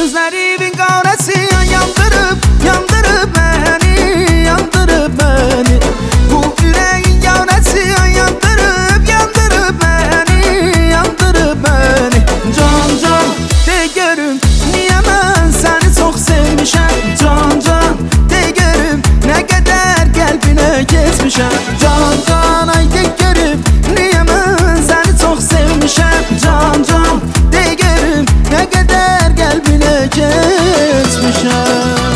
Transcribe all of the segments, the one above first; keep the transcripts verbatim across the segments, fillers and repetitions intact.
Gözlerimin qarası yandırıb, yandırıb məni, yandırıb məni. Bu ürəyin yarası yandırıb, yandırıb məni, yandırıb məni. Can can de görüm, niyə mən səni çox sevmişəm. Can can de görüm, nə qədər qəlbinə keçmişəm. Can can ay de görüm, niyə mən səni çox sevmişəm. Can can de görüm, nə qədər qəlbinə keçmişəm.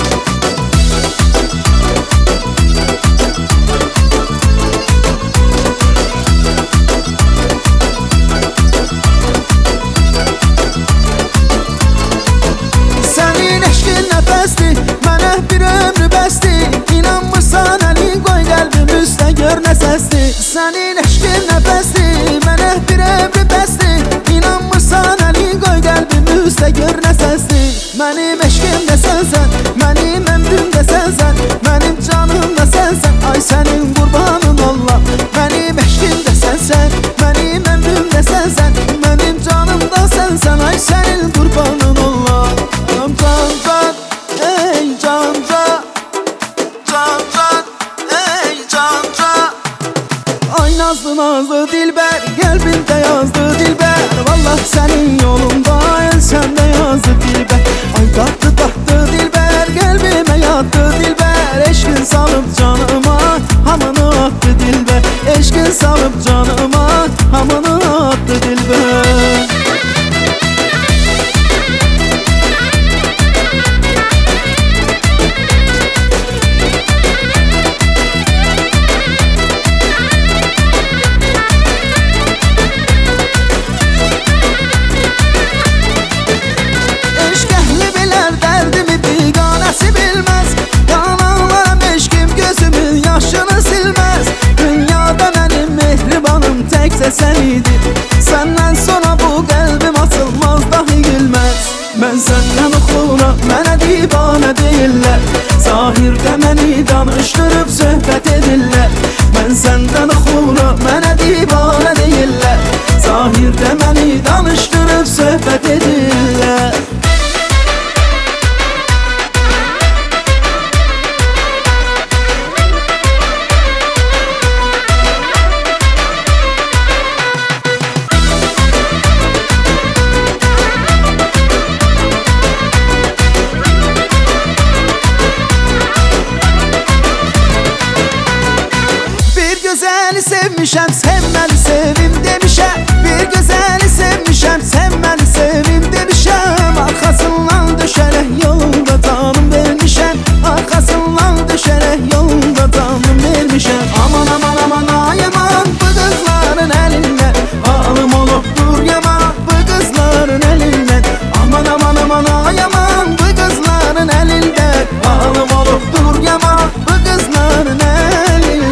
Sənin eşqin nəfəsdir, mənə bir ömrü bəsdir. İnanmırsan əlin qoy qəlbim üstə gör nə səsdir. Sənin eşqin nəfəsdir, mənə bir ömrü bəsdir. İnanmırsan əlin qoy qəlbim üstə gör nə səsdir. Mənim eşqim də sənsən, mənim ömrüm də sənsən, mənim canım da sənsən. Ay sənin qurbanın ollam. Mənim eşqim də sənsən, mənim ömrüm də sənsən, mənim canım da sənsən. Ay sənin qurbanın ollam. Can can, ey can can, can can, ey can can. Ay nazlı nazlı dilber, qəlbimdə yazdı dilber. Vallah sənin yolunda ölsəm də yazdı dilber. Ay tatlı tatlı dilber, qəlbimə yatdı dilber. Eşqin salıb canıma, hamını attı dilber. Eşqin salıb canıma, hamını attı dilber. Sen idin, senden sonra bu kalbim atılmaz dahi gülmez. Ben senden oxuram, mənə divane deyirlər. Zahirdə məni danışdırıb söhbət edirlər. Ben senden oxuram, mənə divane deyirlər. Zahirdə məni danışdırıb söhbət edirlər. Gözəli sevmişəm, sən məni sevim demişəm. Bir gözəli sevmişəm, sən məni sevim demişəm. Arxasından düşərək yolunda canım vermişəm. Arxasından düşərək yolunda canım vermişəm. Aman aman aman ay aman, bu qızların əlindən halım olubdur yaman, bu qızların əlindən. Aman aman aman ay aman, bu qızların əlindən halım olubdur yaman, bu qızların əlindən.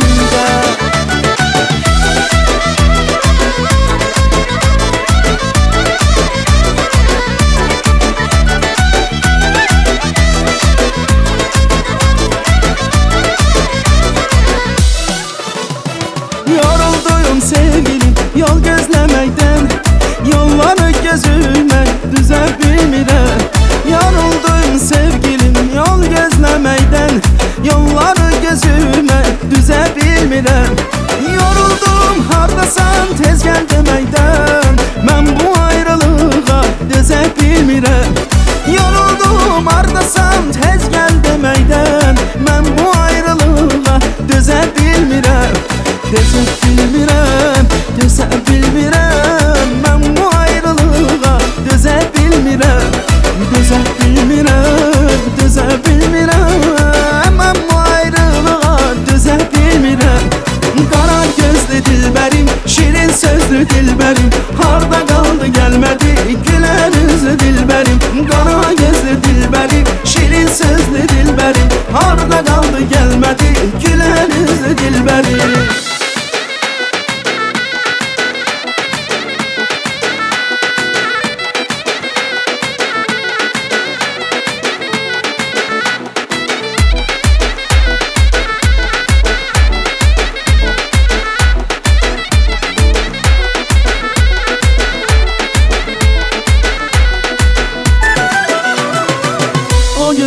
Yorulduyum sevgilim yol gözleməkdən, yolları gözümə düzə bilmirəm. Yorulduyum sevgilim yol gözleməkdən, yolları gözümə düzə bilmirəm. Yoruldum hardasan tez gəl deməkdən, mən bu ayrılığa dözə bilmirəm. Yoruldum hardasan tez gəl deməkdən, mən bu ayrılığa dözə bilmirəm. Dözə bilmirəm, dözə bilmirəm, mən bu ayrılığa dözə bilmirəm. Dözə bilmirəm, dözə bilmirəm, mən bu ayrılığa dözə bilmirəm. Qara gözlü dilbərim, şirin sözlü dilbərim, harda qaldı gəlmədi gülər üzlü dilbərim. Qara gözlü dilbərim, şirin sözlü dilbərim, harda qaldı gəlmədi gülər üzlü dilbərim.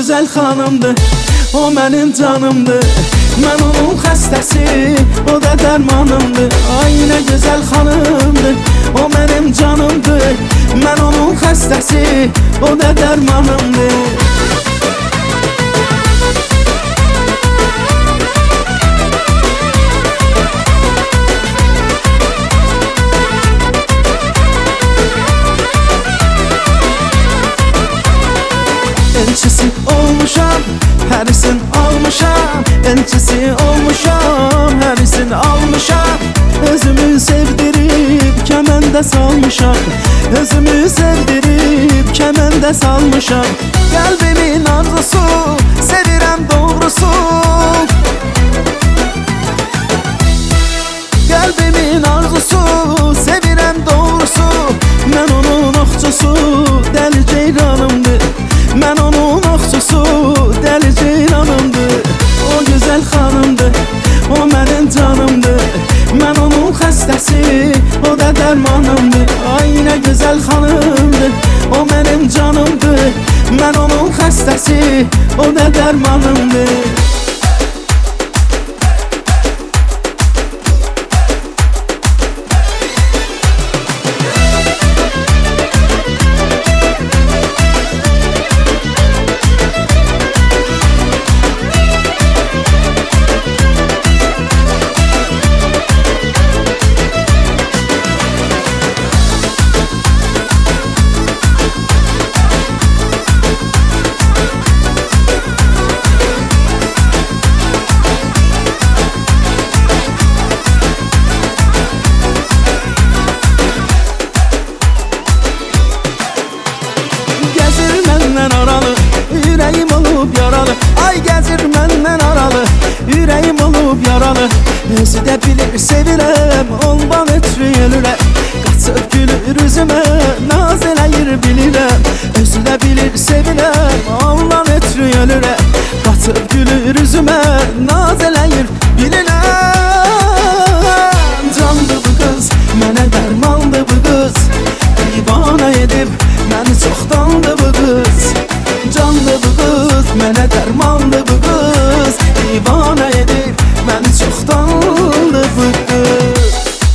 gözəl xanımdır, o mənim canımdır. Mən onun xəstəsi, o da dərmanımdır. Ay nə gözəl xanımdır, o mənim canımdır. Mən onun xəstəsi, o da dərmanımdır. Elçisi olmuşam, hərisin almışam. Elçisi olmuşam, hərisin almışam. Özümü sevdirib kəməndə salmışam. Özümü sevdirib kəməndə salmışam. Qəlbimin arzusu, sevirəm doğrusu. Qəlbimin arzusu, sevirəm doğrusu. Mən onun oxçusu, dəli ceyranımdır. Mən onun oxçusu, dəli ceyranımdır. O gözəl xanımdır, o mənim canımdır. Mən onun xəstəsi, o da dərmanımdır. Ay nə gözəl xanımdır, o mənim canımdır. Mən onun xəstəsi, o da dərmanımdır. Ürəyim olub yaralı, ay gəzir məndən aralı. Ürəyim olub yaralı, özü də bilir sevirəm, ondan ötürü ölürəm. Qaçıb gülür üzümə, naz eləyir bilirəm. Özü də bilir sevirəm, ondan ötürü ölürəm. Qaçıb gülür üzümə, naz eləyir bilirəm. Candı bu qız, mənə dərmandı bu qız. Divana edib, məni çoxdandı bu qız. Canlı bu qız, mənə dərmanlı bu qız. Divana edib, məni çoxdanlı bu qız.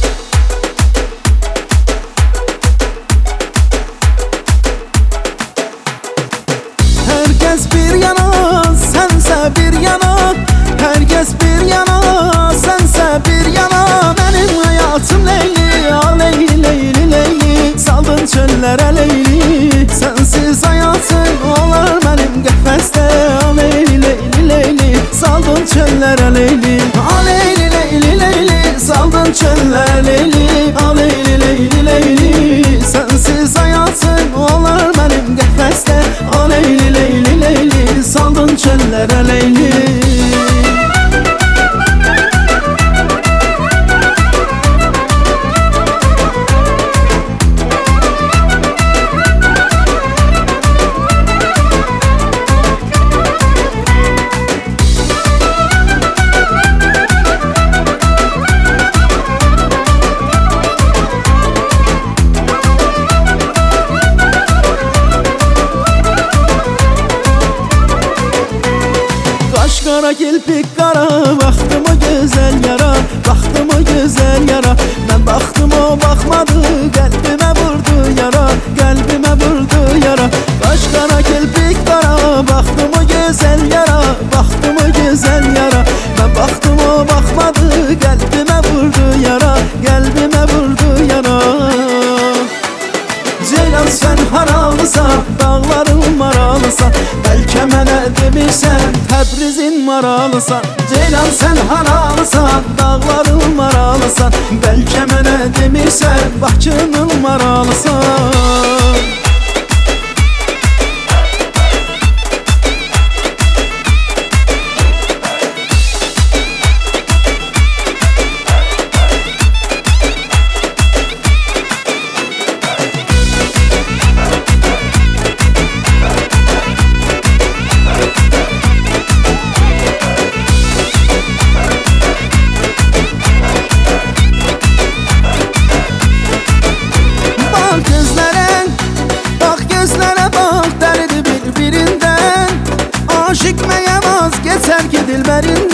Hər kəs bir yana, sənsə bir yana. Hər kəs bir yana, sənsə bir yana. Mənim həyatım Leyli, a Leyli, Leyli, Leyli. Saldın çöllərə Leyli, sənsiz həyatım olar mənim qəfəsdə. A Leyli, Leyli, Leyli, saldın çöllərə Leyli. A Leyli, Leyli, Leyli, saldın çöllərə Leyli. A Leyli, Leyli, Leyli, sənsiz həyatım olar mənim qəfəsdə. A Leyli, Leyli, Leyli, saldın çöllərə Leyli. Qara kirpik qara, baxdım o gözəl yara. Baxdım o gözəl yara, mən baxdım o baxmadı. Qəlbimə vurdu yara, qəlbimə vurdu yara. Qaş qara kirpik qara, baxdım o gözəl yara. Baxdım o gözəl yara, mən baxdım o baxmadı. Qəlbimə vurdu yara, qəlbimə vurdu yara. Ceylan sən haralısan, dağların maralısan. Bəlkə mənə demişsən, Təbrizin maralısan. Ceylan sən haralısan, dağların maralısan. Bəlkə mənə demişsən, Bakının maralısan. sevgi dilberin